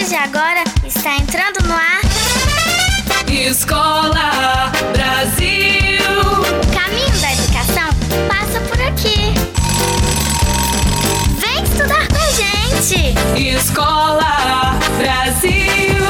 de agora está entrando no ar. Escola Brasil. O caminho da educação passa por aqui. Vem estudar com a gente. Escola Brasil.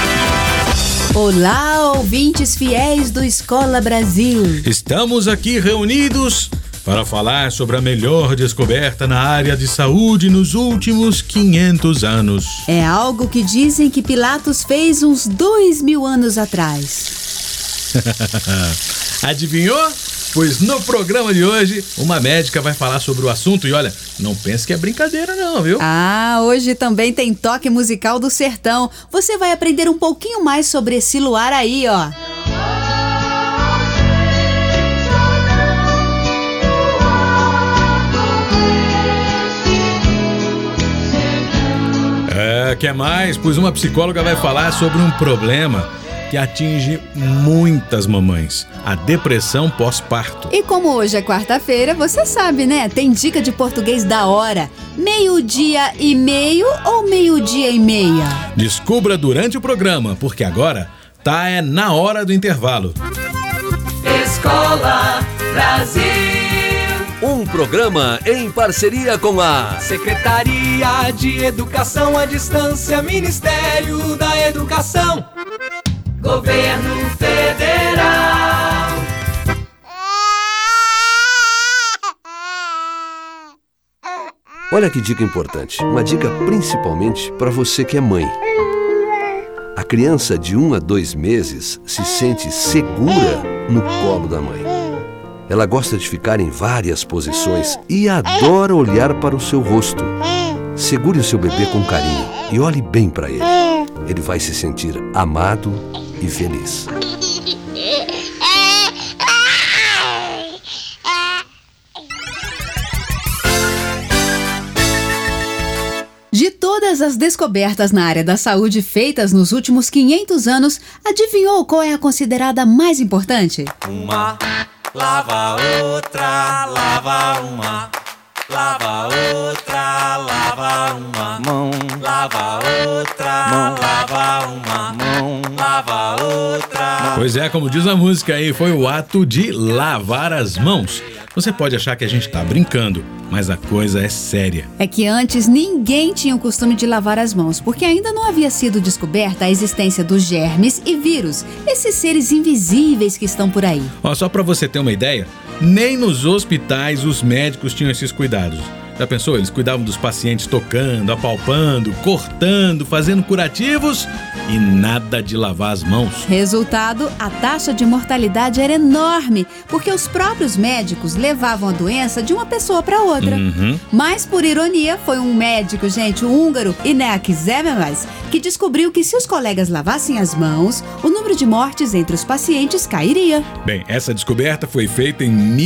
Olá, ouvintes fiéis do Escola Brasil. Estamos aqui reunidos para falar sobre a melhor descoberta na área de saúde nos últimos 500 anos. É algo que dizem que Pilatos fez uns 2000 anos atrás. Adivinhou? Pois no programa de hoje, uma médica vai falar sobre o assunto e olha, não pense que é brincadeira não, viu? Hoje também tem toque musical do sertão. Você vai aprender um pouquinho mais sobre esse luar aí, ó. Quer mais? Pois uma psicóloga vai falar sobre um problema que atinge muitas mamães, a depressão pós-parto. E como hoje é quarta-feira, você sabe, né? Tem dica de português da hora. 12:30 ou 12:30? Descubra durante o programa, porque agora tá na hora do intervalo. Escola Brasil. Um programa em parceria com a Secretaria de Educação à Distância, Ministério da Educação, Governo Federal. Olha que dica importante, uma dica principalmente para você que é mãe. A criança de 1 a 2 meses se sente segura no colo da mãe. Ela gosta de ficar em várias posições e adora olhar para o seu rosto. Segure o seu bebê com carinho e olhe bem para ele. Ele vai se sentir amado e feliz. De todas as descobertas na área da saúde feitas nos últimos 500 anos, adivinhou qual é a considerada mais importante? Uma, lava outra, lava uma. Lava outra, lava uma mão. Lava outra, mão. Lava uma mão. Lava outra mão. Pois é, como diz a música aí, foi o ato de lavar as mãos. Você pode achar que a gente tá brincando, mas a coisa é séria. É que antes ninguém tinha o costume de lavar as mãos, porque ainda não havia sido descoberta a existência dos germes e vírus, esses seres invisíveis que estão por aí. Só pra você ter uma ideia, nem nos hospitais os médicos tinham esses cuidados. Já pensou? Eles cuidavam dos pacientes tocando, apalpando, cortando, fazendo curativos e nada de lavar as mãos. Resultado, a taxa de mortalidade era enorme, porque os próprios médicos levavam a doença de uma pessoa para outra. Mas, por ironia, foi um médico, o húngaro Iñaki Zememes, que descobriu que se os colegas lavassem as mãos, o número de mortes entre os pacientes cairia. Bem, essa descoberta foi feita em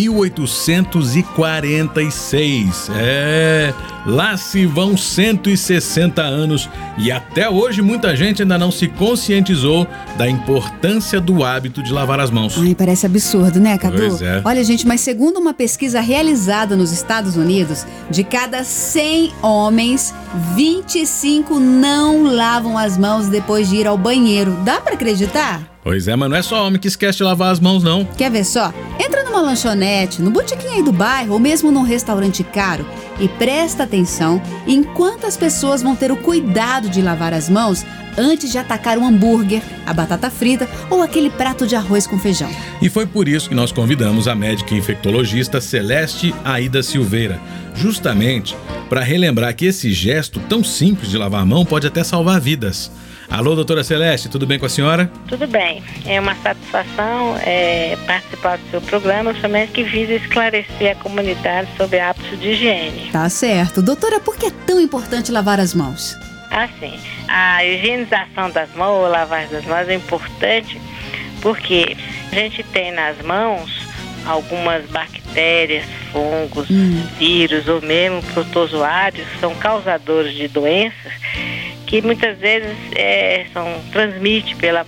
1846. Lá se vão 160 anos e até hoje muita gente ainda não se conscientizou da importância do hábito de lavar as mãos. Parece absurdo, né, Cadu? Pois é. Olha, gente, mas segundo uma pesquisa realizada nos Estados Unidos, de cada 100 homens, 25 não lavam as mãos depois de ir ao banheiro. Dá pra acreditar? Pois é, mas não é só homem que esquece de lavar as mãos, não. Quer ver só? Entra numa lanchonete, no botequim aí do bairro ou mesmo num restaurante caro e presta atenção em quantas pessoas vão ter o cuidado de lavar as mãos antes de atacar um hambúrguer, a batata frita ou aquele prato de arroz com feijão. E foi por isso que nós convidamos a médica infectologista Celeste Aida Silveira, justamente para relembrar que esse gesto tão simples de lavar a mão pode até salvar vidas. Alô, doutora Celeste, tudo bem com a senhora? Tudo bem, é uma satisfação participar do seu programa, somente que visa esclarecer a comunidade sobre hábitos de higiene. Tá certo. Doutora, por que é tão importante lavar as mãos? Assim, a higienização das mãos, ou lavagem das mãos é importante porque a gente tem nas mãos algumas bactérias, fungos, vírus ou mesmo protozoários que são causadores de doenças que muitas vezes transmite pela mão.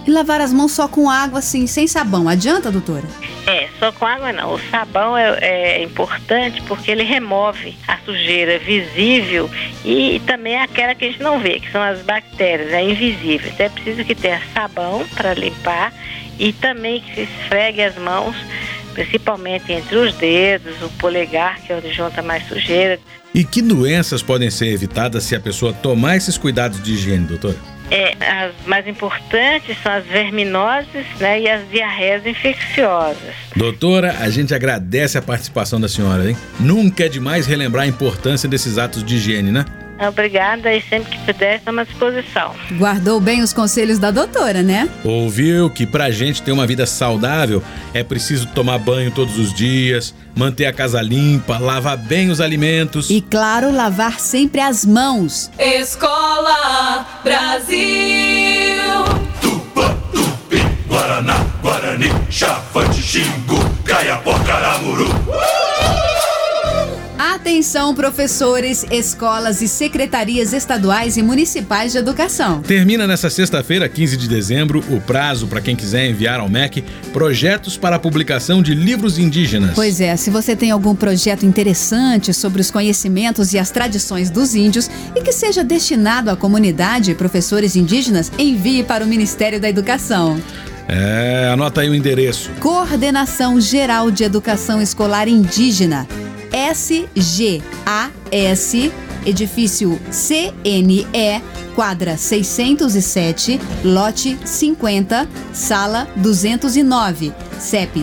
E lavar as mãos só com água, assim, sem sabão, adianta, doutora? Só com água não. O sabão é importante porque ele remove a sujeira visível e também aquela que a gente não vê, que são as bactérias, é invisível. Então é preciso que tenha sabão para limpar e também que se esfregue as mãos, principalmente entre os dedos, o polegar, que é onde junta mais sujeira. E que doenças podem ser evitadas se a pessoa tomar esses cuidados de higiene, doutora? As mais importantes são as verminoses, né, e as diarreias infecciosas. Doutora, a gente agradece a participação da senhora, hein? Nunca é demais relembrar a importância desses atos de higiene, né? Obrigada, e sempre que puder, estamos à disposição. Guardou bem os conselhos da doutora, né? Ouviu que pra gente ter uma vida saudável é preciso tomar banho todos os dias, manter a casa limpa, lavar bem os alimentos. E, claro, lavar sempre as mãos. Escola Brasil. Tupã, tupi, guaraná, guarani, chavante, xingu, caiapó, caramuru. Atenção, professores, escolas e secretarias estaduais e municipais de educação. Termina nesta sexta-feira, 15 de dezembro, o prazo para quem quiser enviar ao MEC projetos para a publicação de livros indígenas. Pois é, se você tem algum projeto interessante sobre os conhecimentos e as tradições dos índios e que seja destinado à comunidade e professores indígenas, envie para o Ministério da Educação. Anota aí o endereço. Coordenação Geral de Educação Escolar Indígena. SGAS, edifício CNE, quadra 607, lote 50, sala 209, CEP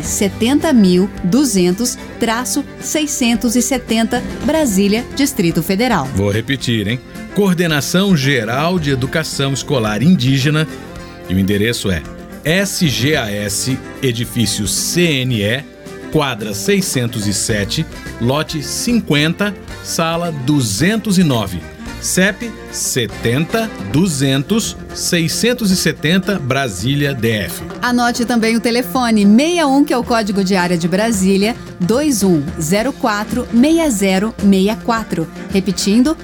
70.200-670, Brasília, Distrito Federal. Vou repetir, hein? Coordenação Geral de Educação Escolar Indígena, e o endereço é SGAS, edifício CNE, quadra 607, lote 50, sala 209, CEP 70.200-670, Brasília, DF. Anote também o telefone 61, que é o código de área de Brasília, 2104-6064. Repetindo,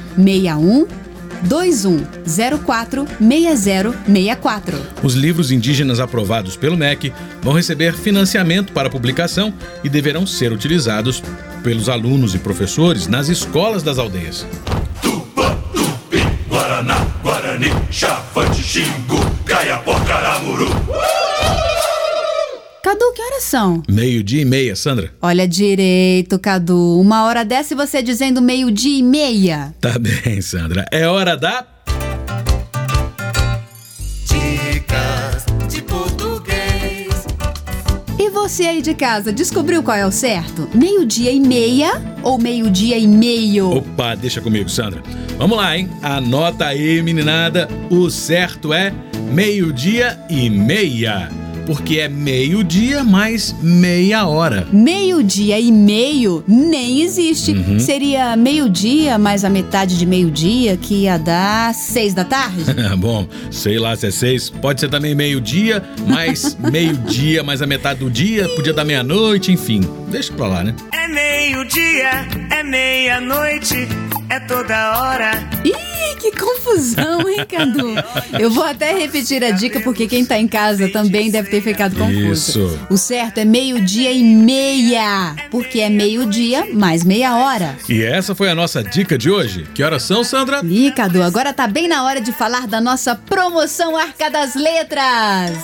61-2104-6064. Os livros indígenas aprovados pelo MEC vão receber financiamento para publicação e deverão ser utilizados pelos alunos e professores nas escolas das aldeias. Tupã, tupi, guaraná, guarani, chavante, xingu, caiapó, caramuru. Cadu, que horas são? 12:30, Sandra. Olha direito, Cadu. Uma hora dessa e você dizendo 12:30. Tá bem, Sandra. É hora da... Dicas de português. E você aí de casa, descobriu qual é o certo? 12:30 ou 12:30? Opa, deixa comigo, Sandra. Vamos lá, hein? Anota aí, meninada. O certo é 12:30. Porque é meio-dia mais meia hora. 12:30 nem existe. Seria meio-dia mais a metade de meio-dia, que ia dar 6 da tarde? Bom, sei lá se é 6. Pode ser também meio-dia, mais meio-dia, mais a metade do dia. Podia dar meia-noite, enfim. Deixa pra lá, né? É meio-dia, é meia-noite, é toda hora. Ih, que confusão, hein, Cadu? Eu vou até repetir a dica, porque quem tá em casa também deve ter ficado confuso. Isso. O certo é 12:30, porque é meio-dia mais meia hora. E essa foi a nossa dica de hoje. Que horas são, Sandra? Ih, Cadu, agora tá bem na hora de falar da nossa promoção Arca das Letras.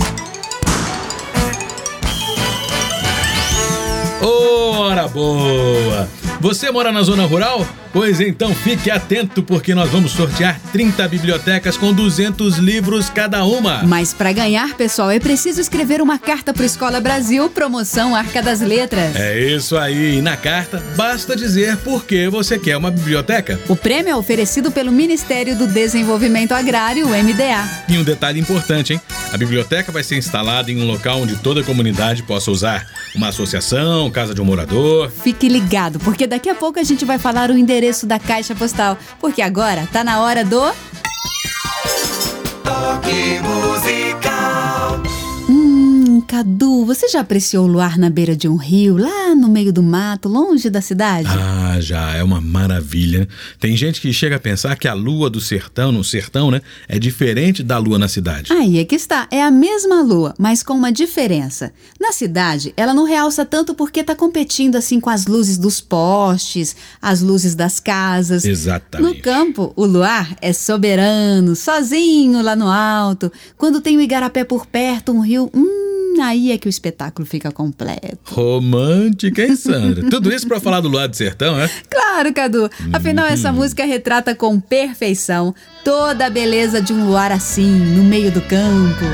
Ora boa! Você mora na zona rural? Pois então fique atento, porque nós vamos sortear 30 bibliotecas com 200 livros cada uma. Mas para ganhar, pessoal, é preciso escrever uma carta para Escola Brasil, promoção Arca das Letras. É isso aí, e na carta basta dizer por que você quer uma biblioteca. O prêmio é oferecido pelo Ministério do Desenvolvimento Agrário, o MDA. E um detalhe importante, hein? A biblioteca vai ser instalada em um local onde toda a comunidade possa usar. Uma associação, casa de um morador. Fique ligado, porque daqui a pouco a gente vai falar o endereço da caixa postal, porque agora tá na hora do... Toque musical. Cadu, você já apreciou o luar na beira de um rio, lá no meio do mato, longe da cidade? Ah, já, é uma maravilha. Tem gente que chega a pensar que a lua do sertão, no sertão, né, é diferente da lua na cidade. Aí é que está, é a mesma lua, mas com uma diferença. Na cidade, ela não realça tanto porque tá competindo assim com as luzes dos postes, as luzes das casas. Exatamente. No campo, o luar é soberano, sozinho lá no alto. Quando tem o igarapé por perto, um rio, aí é que o espetáculo fica completo. Romântica, hein, Sandra? Tudo isso pra falar do luar do sertão, é? Claro, Cadu. Afinal, essa música retrata com perfeição toda a beleza de um luar assim, no meio do campo.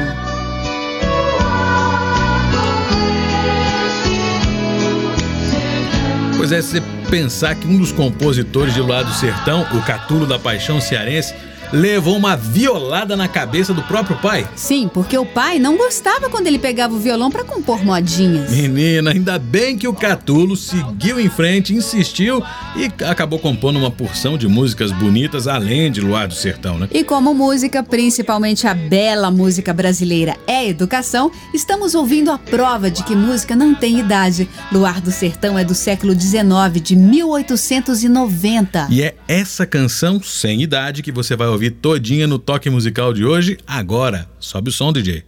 Pois é, se você pensar que um dos compositores de Luar do Sertão, o Catulo da Paixão cearense, levou uma violada na cabeça do próprio pai? Sim, porque o pai não gostava quando ele pegava o violão pra compor modinhas. Menina, ainda bem que o Catulo seguiu em frente, insistiu e acabou compondo uma porção de músicas bonitas além de Luar do Sertão, né? E como música, principalmente a bela música brasileira, é educação, estamos ouvindo a prova de que música não tem idade. Luar do Sertão é do século XIX, de 1890. E é essa canção sem idade que você vai ouvir todinha no Toque Musical de hoje, agora. Sobe o som, DJ.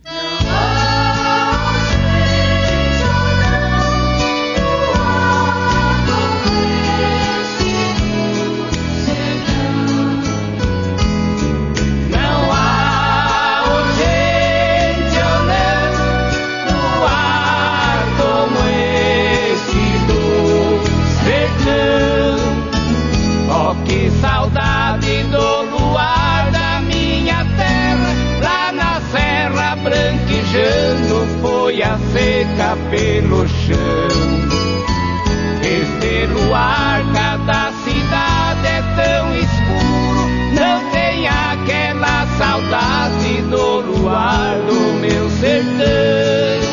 Seca pelo chão. Este luar, cada cidade é tão escuro, não tem aquela saudade do luar do meu sertão.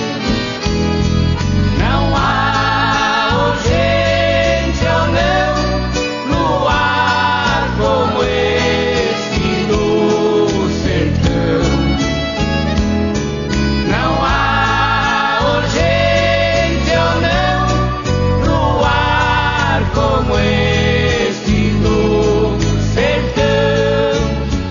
Não há urgência ou não, luar como esse do sertão. Não há como esse do sertão.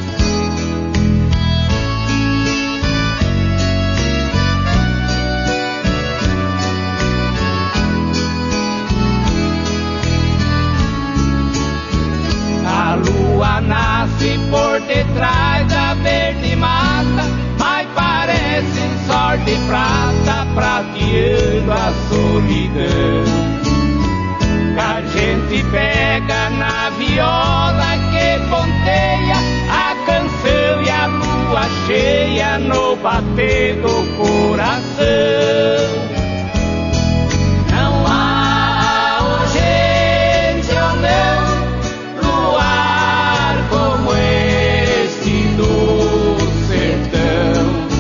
A lua nasce por detrás da verde mata, mas parece sol de prata prateando a solidão. A gente pega na viola que ponteia a canção e a lua cheia no bater do coração. Não há urgência ou não, luar como este do sertão.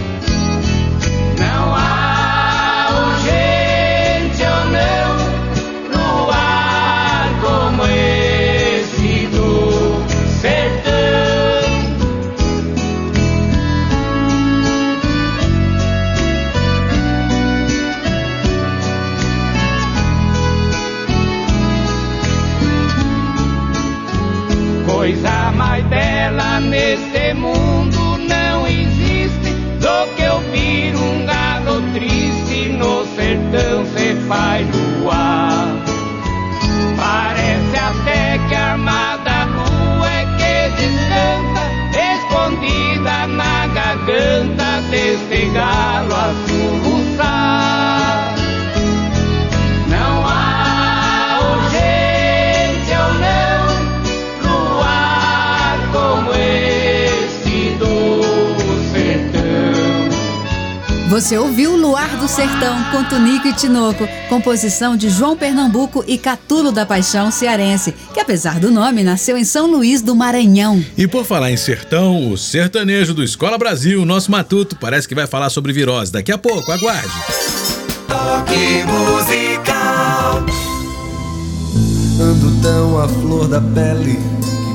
Não há urgência ou não, como esse do sertão. Coisa mais bela neste mundo não existe do que ouvir um galo triste no sertão se faz luar. Parece até que a armada lua é que descanta, escondida na garganta deste galo a soluçar. Não há urgência ou não, luar como esse do sertão. Você ouviu Luar do Sertão com Tunico e Tinoco, composição de João Pernambuco e Catulo da Paixão cearense, que apesar do nome, nasceu em São Luís do Maranhão. E por falar em sertão, o sertanejo do Escola Brasil, nosso matuto, parece que vai falar sobre virose. Daqui a pouco, aguarde. Toque musical. Ando tão à flor da pele que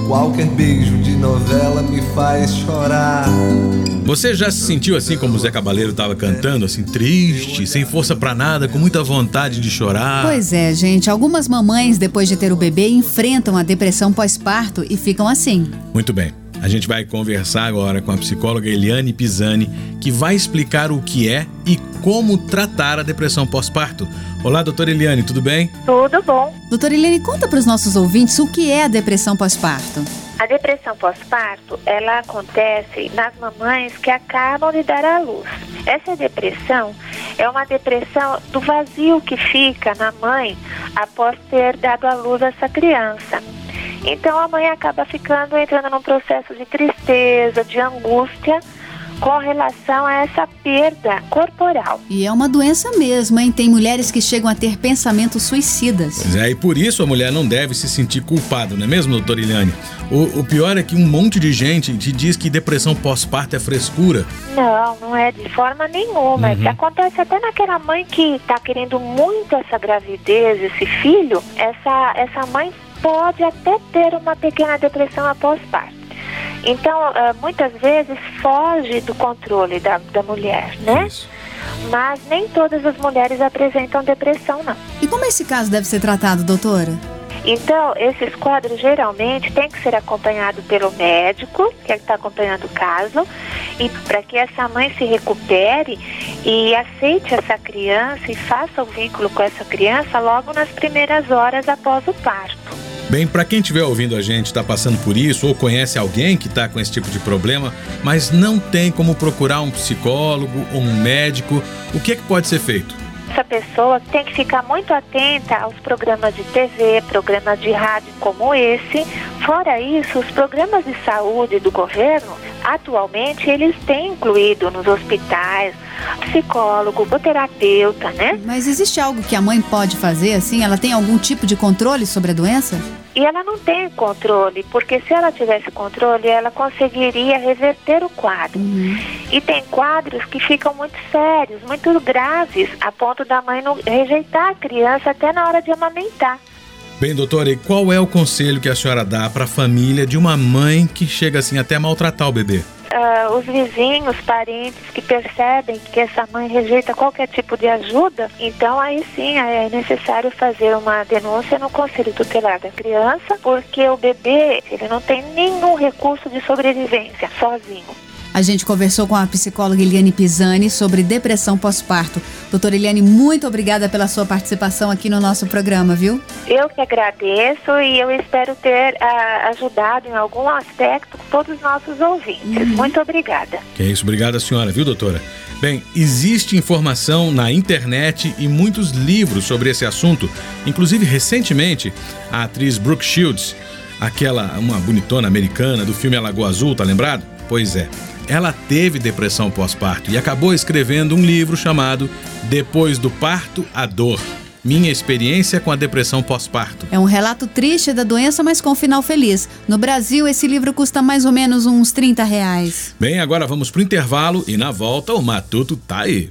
Qualquer beijo de novela me faz chorar. Você já se sentiu assim como o Zé Cabaleiro estava cantando, assim, triste, sem força pra nada, com muita vontade de chorar? Pois é, gente. Algumas mamães, depois de ter o bebê, enfrentam a depressão pós-parto e ficam assim. Muito bem. A gente vai conversar agora com a psicóloga Eliane Pisani, que vai explicar o que é e como tratar a depressão pós-parto. Olá, doutora Eliane, tudo bem? Tudo bom. Doutora Eliane, conta para os nossos ouvintes o que é a depressão pós-parto. A depressão pós-parto, ela acontece nas mamães que acabam de dar à luz. Essa depressão é uma depressão do vazio que fica na mãe após ter dado à luz essa criança. Então a mãe acaba entrando num processo de tristeza, de angústia com relação a essa perda corporal. E é uma doença mesmo, hein? Tem mulheres que chegam a ter pensamentos suicidas. Pois é, e por isso a mulher não deve se sentir culpada, não é mesmo, doutora Eliane? O pior é que um monte de gente te diz que depressão pós-parto é frescura. Não é de forma nenhuma. É que acontece até naquela mãe que está querendo muito essa gravidez, esse filho, essa mãe pode até ter uma pequena depressão após parto. Então, muitas vezes foge do controle da mulher, né? Isso. Mas nem todas as mulheres apresentam depressão, não. E como esse caso deve ser tratado, doutora? Então, esses quadros geralmente têm que ser acompanhados pelo médico, que está acompanhando o caso, e para que essa mãe se recupere e aceite essa criança e faça o vínculo com essa criança logo nas primeiras horas após o parto. Bem, para quem estiver ouvindo a gente, está passando por isso ou conhece alguém que está com esse tipo de problema, mas não tem como procurar um psicólogo ou um médico, o que pode ser feito? Essa pessoa tem que ficar muito atenta aos programas de TV, programas de rádio como esse. Fora isso, os programas de saúde do governo, atualmente, eles têm incluído nos hospitais psicólogo, o terapeuta, né? Mas existe algo que a mãe pode fazer, assim? Ela tem algum tipo de controle sobre a doença? E ela não tem controle, porque se ela tivesse controle, ela conseguiria reverter o quadro. E tem quadros que ficam muito sérios, muito graves, a ponto da mãe não rejeitar a criança até na hora de amamentar. Bem, doutora, e qual é o conselho que a senhora dá para a família de uma mãe que chega assim até a maltratar o bebê? Os vizinhos, parentes que percebem que essa mãe rejeita qualquer tipo de ajuda, então aí sim é necessário fazer uma denúncia no Conselho Tutelar da Criança, porque o bebê ele não tem nenhum recurso de sobrevivência sozinho. A gente conversou com a psicóloga Eliane Pisani sobre depressão pós-parto. Doutora Eliane, muito obrigada pela sua participação aqui no nosso programa, viu? Eu que agradeço e eu espero ter ajudado em algum aspecto todos os nossos ouvintes. Muito obrigada. Que é isso, obrigada senhora, viu, doutora? Bem, existe informação na internet e muitos livros sobre esse assunto. Inclusive, recentemente, a atriz Brooke Shields, uma bonitona americana do filme A Lagoa Azul, tá lembrado? Pois é. Ela teve depressão pós-parto e acabou escrevendo um livro chamado Depois do Parto, a Dor. Minha experiência com a depressão pós-parto. É um relato triste da doença, mas com final feliz. No Brasil, esse livro custa mais ou menos uns R$30. Bem, agora vamos pro intervalo e na volta o Matuto tá aí.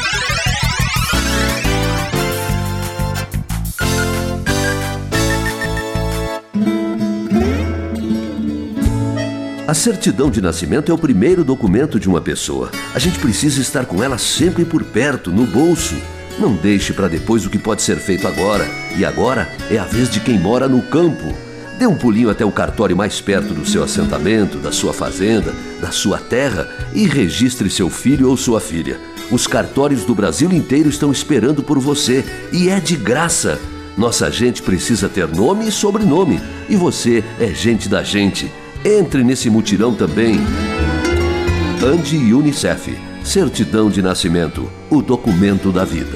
A certidão de nascimento é o primeiro documento de uma pessoa. A gente precisa estar com ela sempre por perto, no bolso. Não deixe para depois o que pode ser feito agora. E agora é a vez de quem mora no campo. Dê um pulinho até o cartório mais perto do seu assentamento, da sua fazenda, da sua terra e registre seu filho ou sua filha. Os cartórios do Brasil inteiro estão esperando por você e é de graça. Nossa gente precisa ter nome e sobrenome. E você é gente da gente. Entre nesse mutirão também. Ande Unicef. Certidão de nascimento. O documento da vida.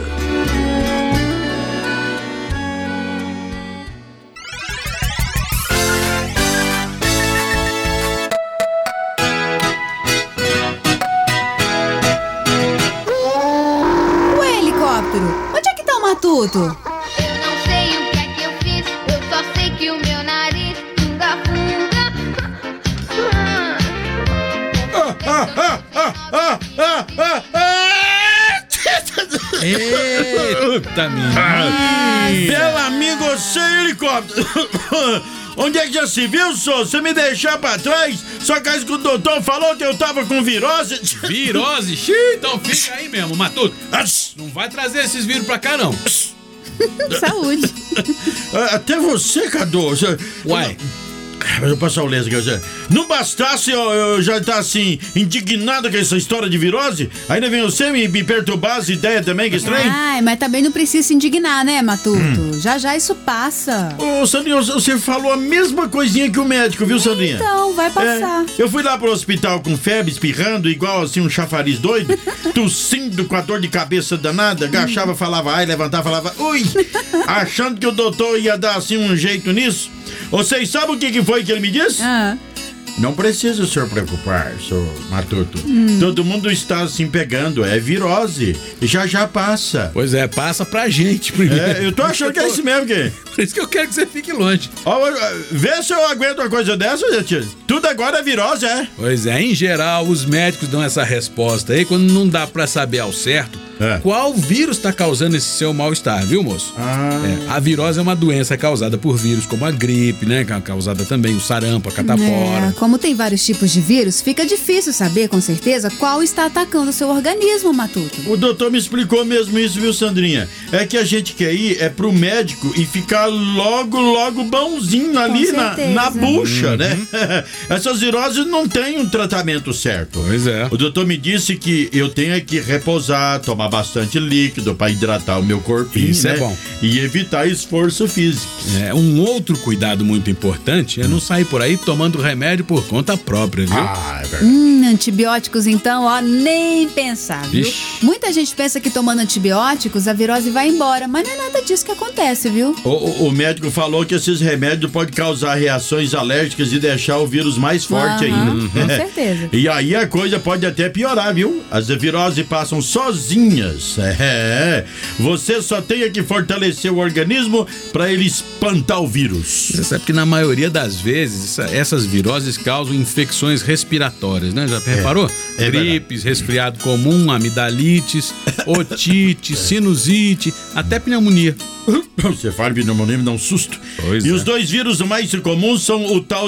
O helicóptero, onde é que tá o Matuto? Puta minha. Meu amigo, sem helicóptero. Onde é que já se viu, senhor? Você me deixar pra trás? Só caso que o doutor falou que eu tava com virose. Virose? Xiii, então fica aí mesmo, Matuto. Não vai trazer esses vírus pra cá, não. Saúde. Até você, Cadu. Uai. Mas eu passo o leso aqui. Não bastasse eu já estar assim, indignado com essa história de virose? Ainda vem você me perturbar as ideias também, que estranho? Ai, mas também não precisa se indignar, né, Matuto? Já isso passa. Ô, Sandrinha, você falou a mesma coisinha que o médico, viu, Sandrinha? Então, vai passar. Eu fui lá pro hospital com febre, espirrando, igual assim um chafariz doido, tossindo com a dor de cabeça danada, agachava, falava ai, levantava, falava ui, achando que o doutor ia dar assim um jeito nisso. Vocês sabem o que foi que ele me disse? Não precisa o senhor preocupar, senhor Matuto. Todo mundo está assim pegando, é virose. Já passa. Pois é, passa pra gente primeiro. Eu tô achando que é isso mesmo, que. Por isso que eu quero que você fique longe. Vê se eu aguento uma coisa dessa, gente. Tudo agora é virose, é? Pois é, em geral, os médicos dão essa resposta aí quando não dá pra saber ao certo qual vírus tá causando esse seu mal-estar, viu, moço? A virose é uma doença causada por vírus como a gripe, né? Causada também o sarampo, a catapora. Como tem vários tipos de vírus, fica difícil saber com certeza qual está atacando o seu organismo, Matuto. O doutor me explicou mesmo isso, viu, Sandrinha? É que a gente quer ir pro médico e ficar logo bonzinho ali na bucha, né? Essas viroses não têm um tratamento certo. Pois é. O doutor me disse que eu tenho que repousar, tomar bastante líquido para hidratar o meu corpinho, isso, né? É bom. E evitar esforço físico. Um outro cuidado muito importante é não sair por aí tomando remédio por conta própria, viu? É verdade. Antibióticos então, nem pensar, viu? Ixi. Muita gente pensa que tomando antibióticos a virose vai embora, mas não é nada disso que acontece, viu? O médico falou que esses remédios podem causar reações alérgicas e deixar o vírus mais forte ainda. Com certeza. E aí a coisa pode até piorar, viu? As viroses passam sozinhas. Você só tem que fortalecer o organismo para ele espantar o vírus. Você sabe que na maioria das vezes essas viroses causam infecções respiratórias, né? Já reparou? Gripes, resfriado comum, amidalites, otite, sinusite, até pneumonia. Você fala de pneumonia, me dá um susto. Pois Os dois vírus mais comuns são o tal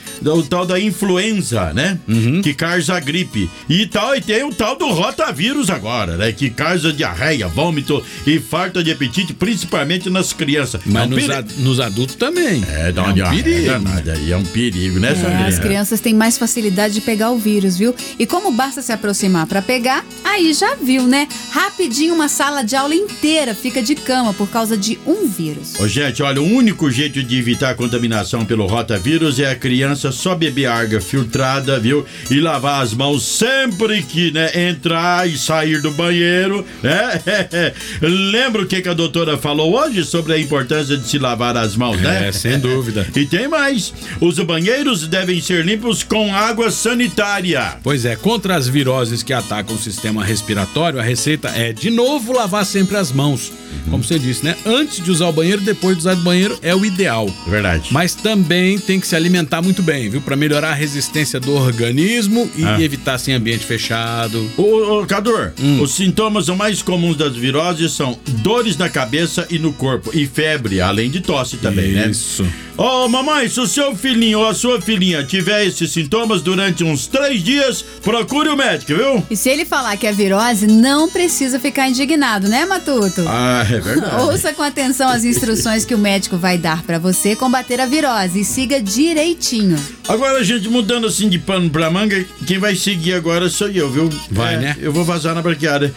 da influenza, né? Que causa a gripe. E tem o tal do rotavírus agora, né? Que causa diarreia, vômito e falta de apetite, principalmente nas crianças. Mas nos adultos também. Dá uma diarreia danada aí, é um perigo, né, Sandrinha? As crianças têm mais facilidade de pegar o vírus, viu? E como basta se aproximar pra pegar, aí já viu, né? Rapidinho uma sala de aula inteira fica de cama por causa de um vírus. Gente, olha, o único jeito de evitar a contaminação pelo rotavírus é a criança só beber água filtrada, viu? E lavar as mãos sempre que, entrar e sair do banheiro, né? Lembra o que a doutora falou hoje sobre a importância de se lavar as mãos, né? Sem dúvida. E tem mais. Os banheiros devem ser limpos com água sanitária. Pois é, contra as viroses que atacam o sistema respiratório, a receita é, de novo, lavar sempre as mãos. Como você disse, né? Antes de usar o banheiro, depois de usar o banheiro é o ideal. Verdade. Mas também tem que se alimentar muito bem, viu? Pra melhorar a resistência do organismo e evitar, assim, ambiente fechado. Cador, os sintomas mais comuns das viroses são dores na cabeça e no corpo e febre, além de tosse também, né? Isso. Mamãe, se o seu filhinho ou a sua filhinha tiver esses sintomas durante uns 3 dias, procure o médico, viu? E se ele falar que é virose, não precisa ficar indignado, né, Matuto? É verdade. Ouça com atenção as instruções que o médico vai dar pra você combater a virose e siga direitinho. Agora, gente, mudando assim de pano pra manga, quem vai seguir agora sou eu, viu? Vai, né? Eu vou vazar na braquiada.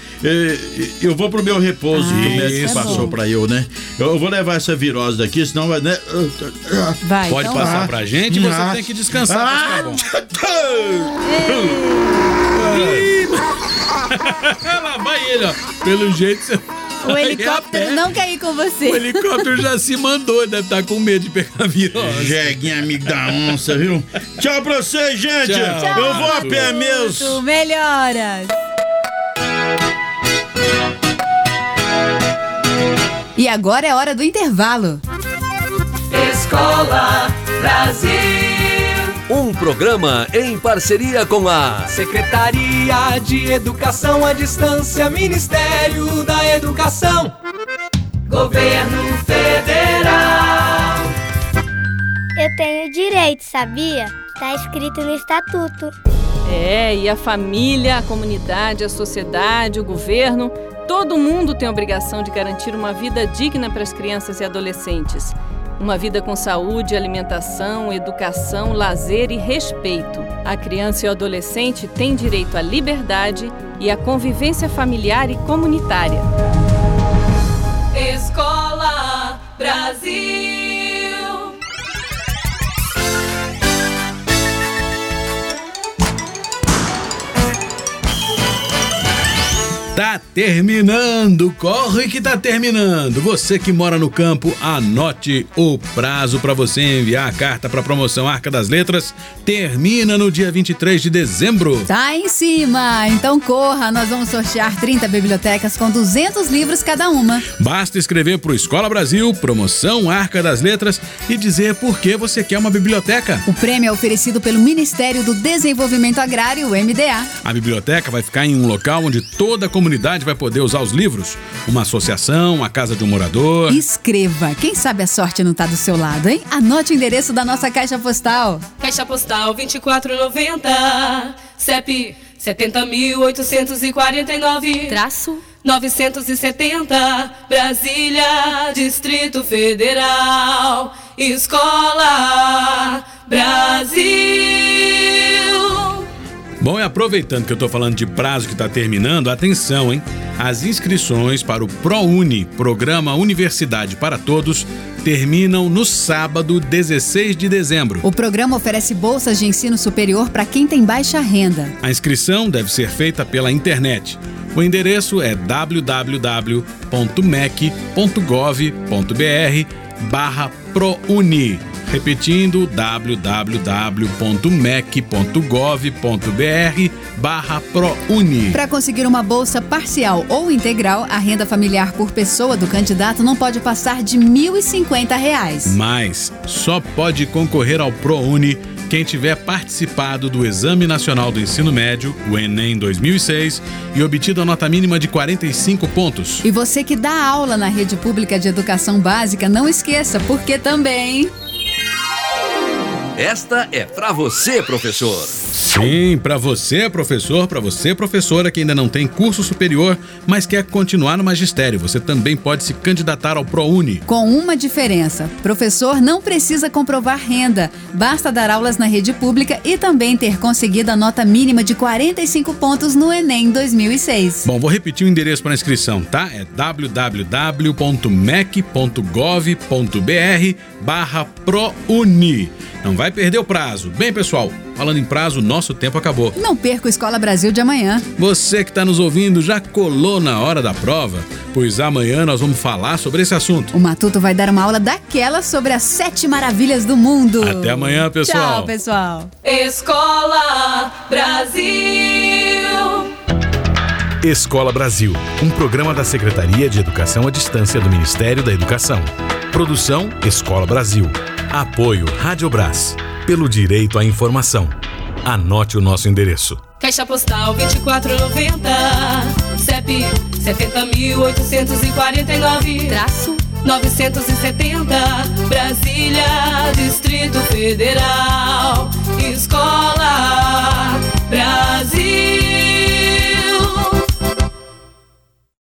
Eu vou pro meu repouso que o médico passou pra eu, né? Eu vou levar essa virose daqui, senão vai, né? Vai, pode então passar pra gente, você tem que descansar. Lá vai ele, ó. Pelo jeito você... O helicóptero não quer ir com você. O helicóptero já se mandou, deve estar com medo de pegar virose. Jeguinho, amigo da onça, viu? Tchau pra você, gente. Tchau. Eu vou a pé mesmo. Melhoras. E agora é hora do intervalo. Escola Brasil. Um programa em parceria com a Secretaria de Educação à Distância, Ministério da Educação. Governo Federal. Eu tenho direito, sabia? Tá escrito no Estatuto. E a família, a comunidade, a sociedade, o governo, todo mundo tem a obrigação de garantir uma vida digna para as crianças e adolescentes. Uma vida com saúde, alimentação, educação, lazer e respeito. A criança e o adolescente têm direito à liberdade e à convivência familiar e comunitária. Escola Brasil. Tá terminando, corre que tá terminando. Você que mora no campo, anote o prazo para você enviar a carta para promoção Arca das Letras. Termina no dia 23 de dezembro. Tá em cima, então corra, nós vamos sortear 30 bibliotecas com 200 livros cada uma. Basta escrever pro Escola Brasil, promoção Arca das Letras e dizer por que você quer uma biblioteca. O prêmio é oferecido pelo Ministério do Desenvolvimento Agrário, o MDA. A biblioteca vai ficar em um local onde toda a comunidade vai poder usar os livros. Uma associação, a casa de um morador. Escreva, quem sabe a sorte não tá do seu lado, hein? Anote o endereço da nossa caixa postal. Caixa postal 2490, CEP 70.849, traço 970, Brasília, Distrito Federal, Escola Brasil. Bom, e aproveitando que eu tô falando de prazo que tá terminando, atenção, hein? As inscrições para o ProUni, Programa Universidade para Todos, terminam no sábado, 16 de dezembro. O programa oferece bolsas de ensino superior para quem tem baixa renda. A inscrição deve ser feita pela internet. O endereço é www.mec.gov.br/ProUni. Repetindo, www.mec.gov.br/ProUni. Para conseguir uma bolsa parcial ou integral, a renda familiar por pessoa do candidato não pode passar de R$ 1.050. Mas só pode concorrer ao ProUni quem tiver participado do Exame Nacional do Ensino Médio, o Enem 2006, e obtido a nota mínima de 45 pontos. E você que dá aula na rede pública de educação básica, não esqueça, porque também... Esta é pra você, professor. Sim, pra você, professor, pra você, professora, que ainda não tem curso superior, mas quer continuar no magistério. Você também pode se candidatar ao ProUni. Com uma diferença: professor não precisa comprovar renda. Basta dar aulas na rede pública e também ter conseguido a nota mínima de 45 pontos no Enem 2006. Bom, vou repetir o endereço para inscrição, tá? É www.mec.gov.br/ProUni. Não vai perder o prazo. Bem, pessoal, falando em prazo, nosso tempo acabou. Não perca o Escola Brasil de amanhã. Você que está nos ouvindo já colou na hora da prova? Pois amanhã nós vamos falar sobre esse assunto. O Matuto vai dar uma aula daquela sobre as 7 maravilhas do mundo. Até amanhã, pessoal. Tchau, pessoal. Escola Brasil. Escola Brasil, um programa da Secretaria de Educação à Distância do Ministério da Educação. Produção Escola Brasil. Apoio Rádio Brás. Pelo direito à informação. Anote o nosso endereço. Caixa postal 2490, CEP 70.849, traço 970, Brasília, Distrito Federal, Escola